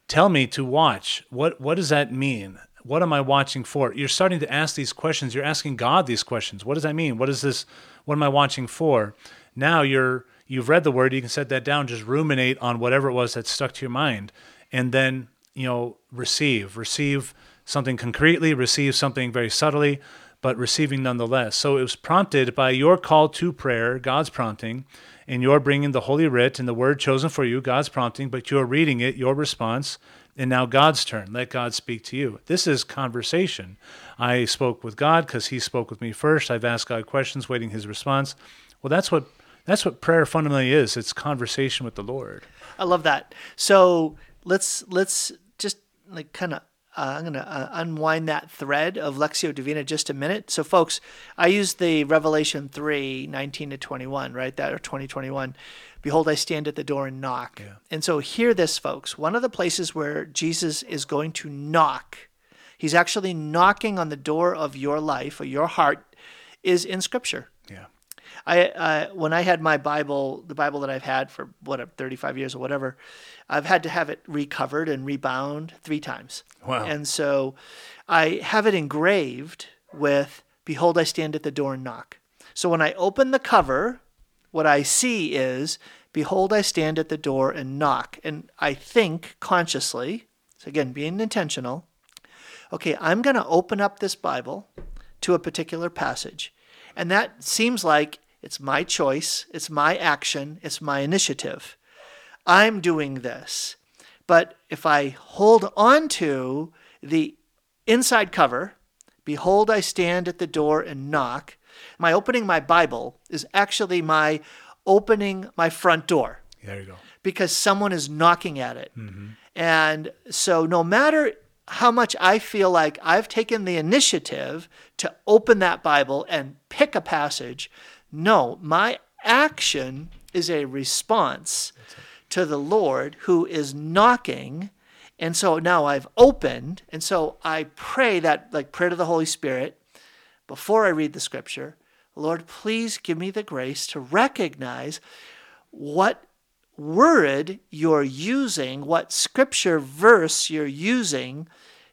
tell me to watch. What what does that mean? What am I watching for? You're starting to ask these questions. You're asking God these questions. What does that mean? What is this? What am I watching for? Now you're you've read the word. You can set that down. Just ruminate on whatever it was that stuck to your mind, and then you know receive receive something concretely. Receive something very subtly, but receiving nonetheless. So it was prompted by your call to prayer, God's prompting, and you're bringing the Holy Writ and the word chosen for you, God's prompting, but you're reading it, your response. And now God's turn. Let God speak to you. This is conversation. I spoke with God because he spoke with me first. I've asked God questions, waiting his response. Well, that's what that's what prayer fundamentally is. It's conversation with the Lord. I love that. So let's let's just like kind of uh, I'm going to uh, unwind that thread of Lectio Divina just a minute. So, folks, I used the Revelation three nineteen to twenty-one, right? That or twenty twenty-one. Behold, I stand at the door and knock. Yeah. And so hear this, folks. One of the places where Jesus is going to knock, he's actually knocking on the door of your life or your heart, is in Scripture. Yeah. I uh, when I had my Bible, the Bible that I've had for, what, thirty-five years or whatever, I've had to have it recovered and rebound three times. Wow. And so I have it engraved with, behold, I stand at the door and knock. So when I open the cover, what I see is, behold, I stand at the door and knock. And I think consciously, so again, being intentional, okay, I'm going to open up this Bible to a particular passage. And that seems like it's my choice, it's my action, it's my initiative. I'm doing this. But if I hold on to the inside cover, behold, I stand at the door and knock, my opening my Bible is actually my opening my front door. There you go. Because someone is knocking at it. Mm-hmm. And so no matter how much I feel like I've taken the initiative to open that Bible and pick a passage, no, my action is a response to the Lord who is knocking. And so now I've opened. And so I pray that, like prayer to the Holy Spirit, before I read the Scripture, Lord, please give me the grace to recognize what word you're using, what Scripture verse you're using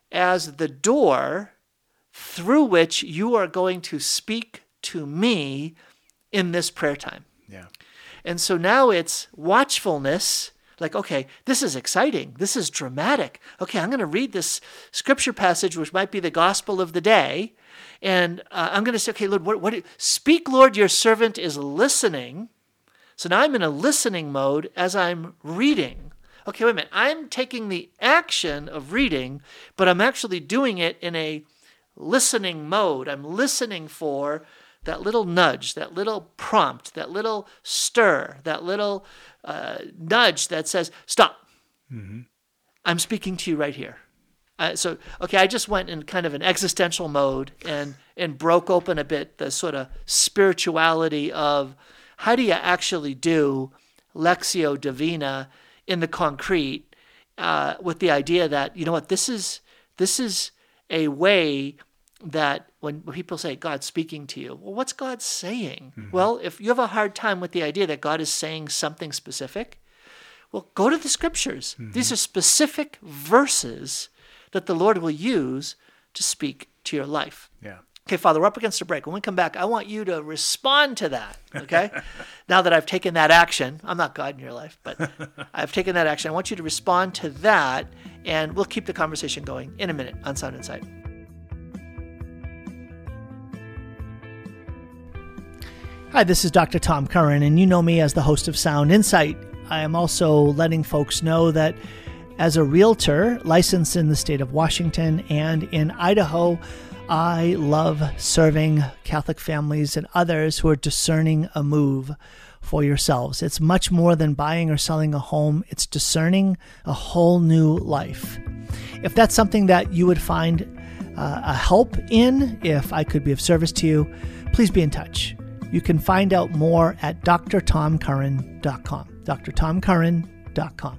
as the door through which you are going to speak to me in this prayer time. Yeah. And so now it's watchfulness, like, okay, this is exciting. This is dramatic. Okay, I'm going to read this Scripture passage, which might be the gospel of the day. And uh, I'm going to say, okay, Lord, what, what, speak, Lord, your servant is listening. So now I'm in a listening mode as I'm reading. Okay, wait a minute. I'm taking the action of reading, but I'm actually doing it in a listening mode. I'm listening for that little nudge, that little prompt, that little stir, that little uh, nudge that says, stop. Mm-hmm. I'm speaking to you right here. Uh, so, okay, I just went in kind of an existential mode and and broke open a bit the sort of spirituality of how do you actually do Lectio Divina in the concrete uh, with the idea that, you know what, this is this is a way that when people say, God's speaking to you, well, what's God saying? Mm-hmm. Well, if you have a hard time with the idea that God is saying something specific, well, go to the Scriptures. Mm-hmm. These are specific verses that the Lord will use to speak to your life. Yeah. Okay, Father, we're up against a break. When we come back, I want you to respond to that, okay? Now that I've taken that action, I'm not God in your life, but I've taken that action. I want you to respond to that, and we'll keep the conversation going in a minute on Sound Insight. Hi, this is Doctor Tom Curran, and you know me as the host of Sound Insight. I am also letting folks know that as a realtor licensed in the state of Washington and in Idaho, I love serving Catholic families and others who are discerning a move for yourselves. It's much more than buying or selling a home. It's discerning a whole new life. If that's something that you would find uh, a help in, if I could be of service to you, please be in touch. You can find out more at d r tom curran dot com. d r tom curran dot com.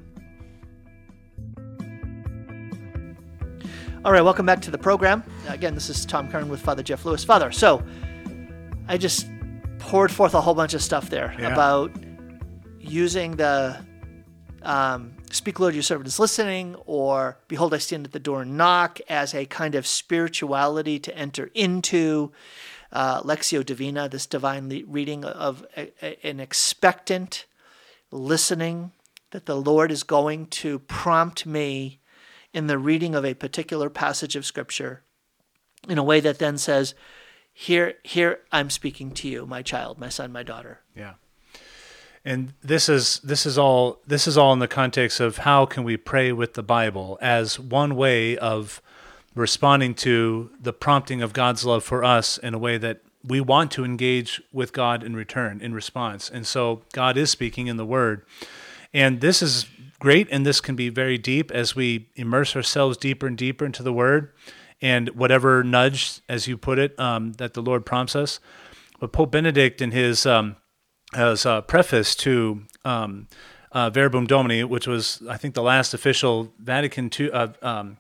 All right, welcome back to the program. Again, this is Tom Curran with Father Jeff Lewis. Father, so I just poured forth a whole bunch of stuff there yeah. about using the um, "Speak, Lord, your servant is listening," or "Behold, I stand at the door and knock," as a kind of spirituality to enter into, uh, Lectio Divina, this divine le- reading of a, a, an expectant listening, that the Lord is going to prompt me in the reading of a particular passage of Scripture in a way that then says, here, here I'm speaking to you, my child, my son, my daughter. Yeah. And this is this is all this is all in the context of how can we pray with the Bible as one way of responding to the prompting of God's love for us in a way that we want to engage with God in return, in response. And so God is speaking in the Word. And this is great, and this can be very deep as we immerse ourselves deeper and deeper into the Word and whatever nudge, as you put it, um, that the Lord prompts us. But Pope Benedict in his um, as a preface to um, uh, Verbum Domini, which was, I think, the last official Vatican two uh, um,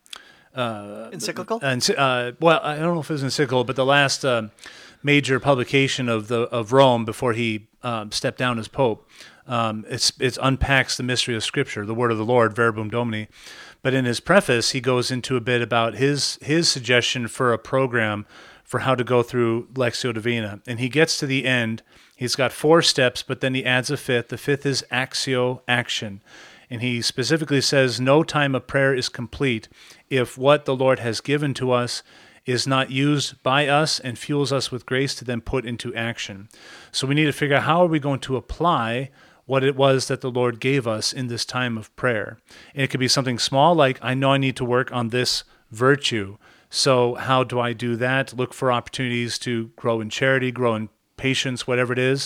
uh, encyclical. Uh, uh, well, I don't know if it was encyclical, but the last uh, major publication of the of Rome before he um, stepped down as Pope. Um, it's it unpacks the mystery of Scripture, the Word of the Lord, Verbum Domini. But in his preface, he goes into a bit about his his suggestion for a program for how to go through Lectio Divina, and he gets to the end. He's got four steps, but then he adds a fifth. The fifth is Actio, action. And he specifically says no time of prayer is complete if what the Lord has given to us is not used by us and fuels us with grace to then put into action. So we need to figure out how are we going to apply what it was that the Lord gave us in this time of prayer. And it could be something small, like I know I need to work on this virtue. So how do I do that? Look for opportunities to grow in charity, grow in patience, whatever it is,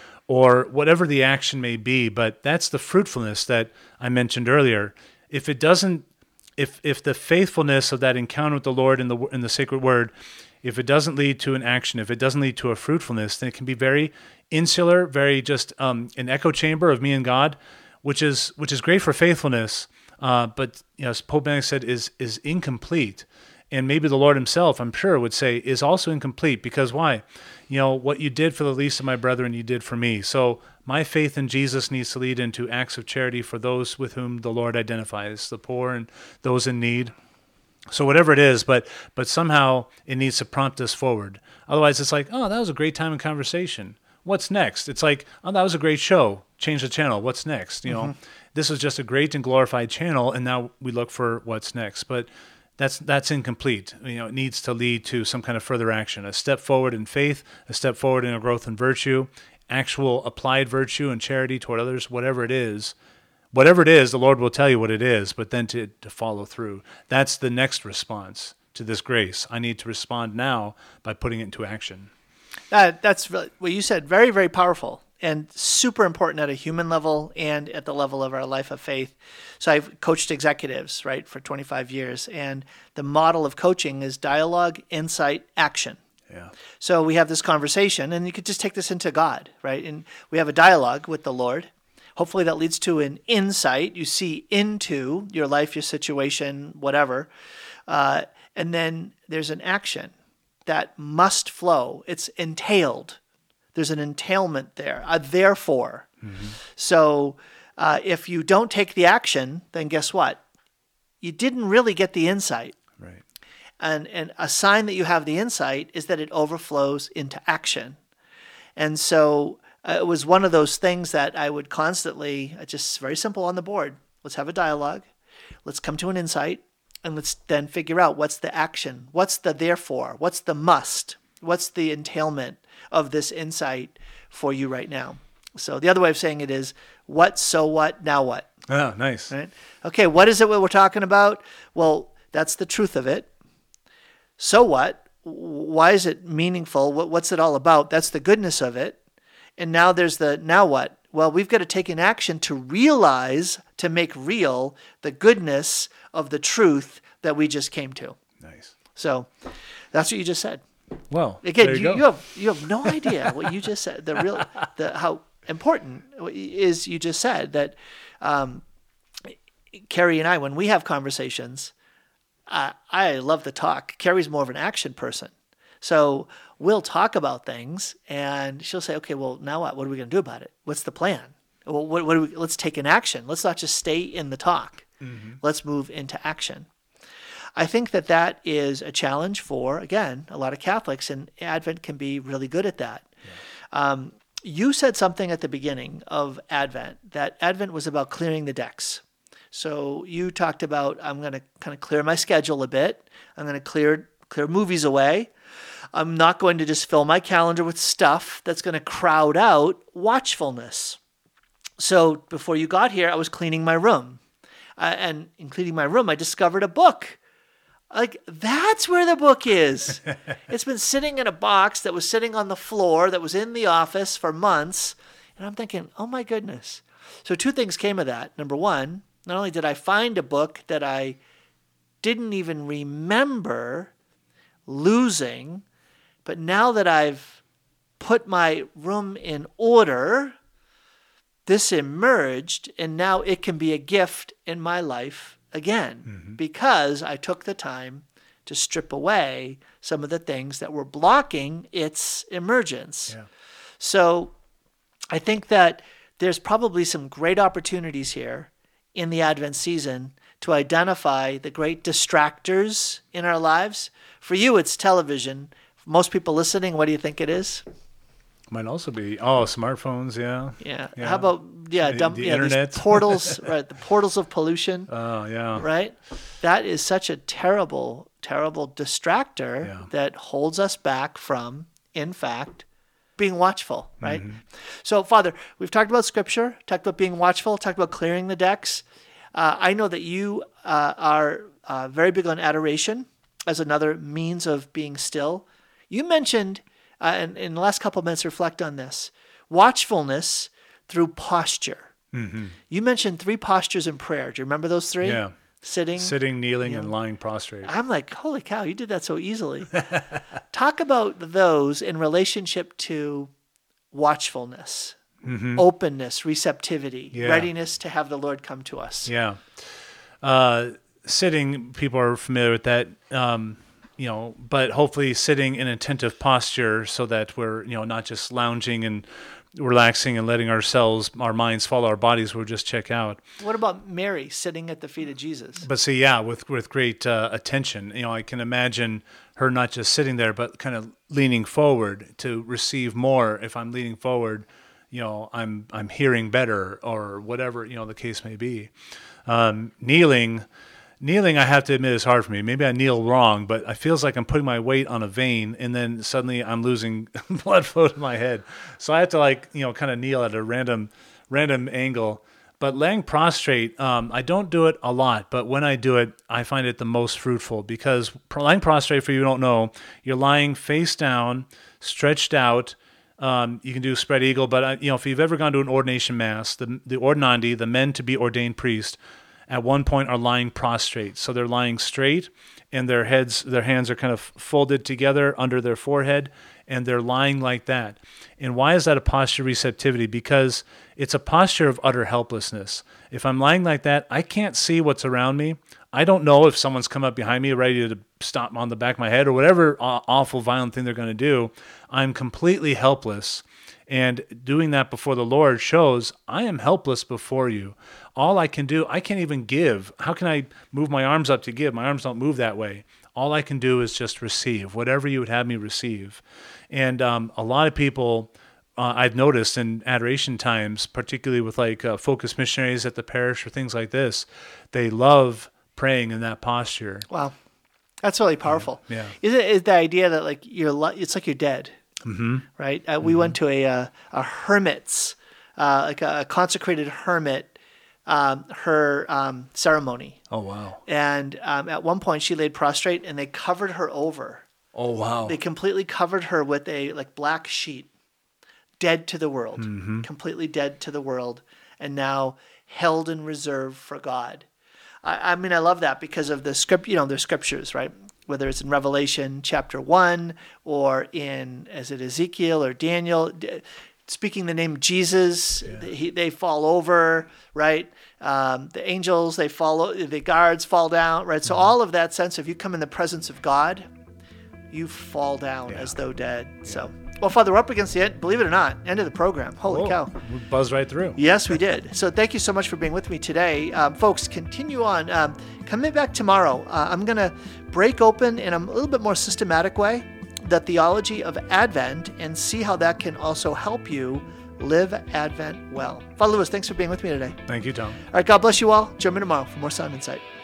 or whatever the action may be. But that's the fruitfulness that I mentioned earlier. If it doesn't, if if the faithfulness of that encounter with the Lord in the in the sacred word, if it doesn't lead to an action, if it doesn't lead to a fruitfulness, then it can be very insular, very just um, an echo chamber of me and God, which is which is great for faithfulness, uh, but you know, as Pope Benedict said, is is incomplete. And maybe the Lord himself, I'm sure, would say, is also incomplete. Because why? You know, what you did for the least of my brethren, you did for me. So my faith in Jesus needs to lead into acts of charity for those with whom the Lord identifies, the poor and those in need. So whatever it is, but but somehow it needs to prompt us forward. Otherwise, it's like, oh, that was a great time in conversation. What's next? It's like, oh, that was a great show. Change the channel. What's next? You mm-hmm. know, this was just a great and glorified channel, and now we look for what's next. But That's that's incomplete. You know, it needs to lead to some kind of further action, a step forward in faith, a step forward in a growth in virtue, actual applied virtue and charity toward others, whatever it is. Whatever it is, the Lord will tell you what it is, but then to, to follow through. That's the next response to this grace. I need to respond now by putting it into action. Uh, that's really, what you said, very, very powerful. And super important at a human level and at the level of our life of faith. So I've coached executives, right, for twenty-five years. And the model of coaching is dialogue, insight, action. Yeah. So we have this conversation, and you could just take this into God, right? And we have a dialogue with the Lord. Hopefully that leads to an insight. You see into your life, your situation, whatever. Uh, and then there's an action that must flow. It's entailed. There's an entailment there, a therefore. Mm-hmm. So uh, if you don't take the action, then guess what? You didn't really get the insight. Right. And, and a sign that you have the insight is that it overflows into action. And so uh, it was one of those things that I would constantly, uh, just very simple on the board. Let's have a dialogue. Let's come to an insight. And let's then figure out what's the action. What's the therefore? What's the must? What's the entailment of this insight for you right now? So the other way of saying it is, what, so what, now what? Oh, nice. Right? Okay, what is it what we're talking about? Well, that's the truth of it. So what? Why is it meaningful? What, what's it all about? That's the goodness of it. And now there's the now what? Well, we've got to take an action to realize, to make real the goodness of the truth that we just came to. Nice. So that's what you just said. Well, again, there you, you, go. you have you have no idea what you just said. The real, the how important is you just said that. Um, Carrie and I, when we have conversations, I, I love to talk. Carrie's more of an action person, so we'll talk about things, and she'll say, "Okay, well, now what? What are we going to do about it? What's the plan?" Well, what, what do we, let's take an action. Let's not just stay in the talk. Mm-hmm. Let's move into action. I think that that is a challenge for, again, a lot of Catholics, and Advent can be really good at that. Yeah. Um, you said something at the beginning of Advent, that Advent was about clearing the decks. So you talked about, I'm going to kind of clear my schedule a bit. I'm going to clear clear movies away. I'm not going to just fill my calendar with stuff that's going to crowd out watchfulness. So before you got here, I was cleaning my room. Uh, and in cleaning my room, I discovered a book. Like, that's where the book is. It's been sitting in a box that was sitting on the floor, that was in the office for months. And I'm thinking, oh my goodness. So two things came of that. Number one, not only did I find a book that I didn't even remember losing, but now that I've put my room in order, this emerged, and now it can be a gift in my life again, mm-hmm. because I took the time to strip away some of the things that were blocking its emergence. Yeah. So I think that there's probably some great opportunities here in the Advent season to identify the great distractors in our lives. For you, it's television. For most people listening, what do you think it is? Might also be, oh, smartphones, yeah. Yeah. yeah. How about, yeah, the, dump, the yeah, internet. These portals, right? The portals of pollution. Oh, yeah. Right? That is such a terrible, terrible distractor yeah. that holds us back from, in fact, being watchful, right? Mm-hmm. So, Father, we've talked about Scripture, talked about being watchful, talked about clearing the decks. Uh, I know that you uh, are uh, very big on adoration as another means of being still. You mentioned, uh, and in the last couple of minutes, reflect on this, watchfulness through posture. Mm-hmm. You mentioned three postures in prayer. Do you remember those three? Yeah. Sitting, Sitting, kneeling, you know, and lying prostrate. I'm like, holy cow, you did that so easily. Talk about those in relationship to watchfulness, mm-hmm. openness, receptivity, yeah. readiness to have the Lord come to us. Yeah. Uh, sitting, people are familiar with that, um, you know, but hopefully sitting in attentive posture so that we're, you know, not just lounging and relaxing and letting ourselves, our minds follow our bodies, we'll just check out. What about Mary sitting at the feet of Jesus? But see, yeah, with with great uh, attention. You know, I can imagine her not just sitting there, but kind of leaning forward to receive more. If I'm leaning forward, you know, I'm I'm hearing better, or whatever, you know, the case may be. Um, kneeling. Kneeling, I have to admit, is hard for me. Maybe I kneel wrong, but it feels like I'm putting my weight on a vein, and then suddenly I'm losing blood flow to my head. So I have to, like, you know, kind of kneel at a random, random angle. But laying prostrate, um, I don't do it a lot, but when I do it, I find it the most fruitful, because lying prostrate, for you who don't know, you're lying face down, stretched out. Um, you can do spread eagle, but uh, you know, if you've ever gone to an ordination mass, the the ordinandi, the men to be ordained priest, at one point are lying prostrate. So they're lying straight, and their heads, their hands are kind of folded together under their forehead, and they're lying like that. And why is that a posture of receptivity? Because it's a posture of utter helplessness. If I'm lying like that, I can't see what's around me. I don't know if someone's come up behind me ready to stomp on the back of my head or whatever awful, violent thing they're going to do. I'm completely helpless. And doing that before the Lord shows I am helpless before you. All I can do, I can't even give. How can I move my arms up to give? My arms don't move that way. All I can do is just receive, whatever you would have me receive. And um, a lot of people, uh, I've noticed in adoration times, particularly with like uh, focus missionaries at the parish or things like this, they love praying in that posture. Wow. That's really powerful. Yeah. yeah. Is it is the idea that like you're, it's like you're dead. Mm-hmm. Right. Uh, we mm-hmm. went to a uh, a hermit's, uh, like a consecrated hermit, um, her um, ceremony. Oh wow! And um, at one point she laid prostrate, and they covered her over. Oh wow! They completely covered her with a like black sheet, dead to the world, mm-hmm. completely dead to the world, and now held in reserve for God. I, I mean, I love that because of the script. You know, there's scriptures, right? Whether it's in Revelation chapter one or in, is it Ezekiel or Daniel, speaking the name Jesus, yeah. he, they fall over, right? Um, the angels, they follow, the guards fall down, right? So mm-hmm. all of that sense of you come in the presence of God, you fall down yeah. as though dead. Yeah. So Well, Father, we're up against the end, believe it or not, end of the program. Holy Whoa, cow. we buzzed right through. Yes, we did. So thank you so much for being with me today. Um, folks, continue on. Um, coming back tomorrow, uh, I'm going to break open in a little bit more systematic way the theology of Advent and see how that can also help you live Advent well. Father Lewis, thanks for being with me today. Thank you, Tom. All right, God bless you all. Join me tomorrow for more Sound Insight.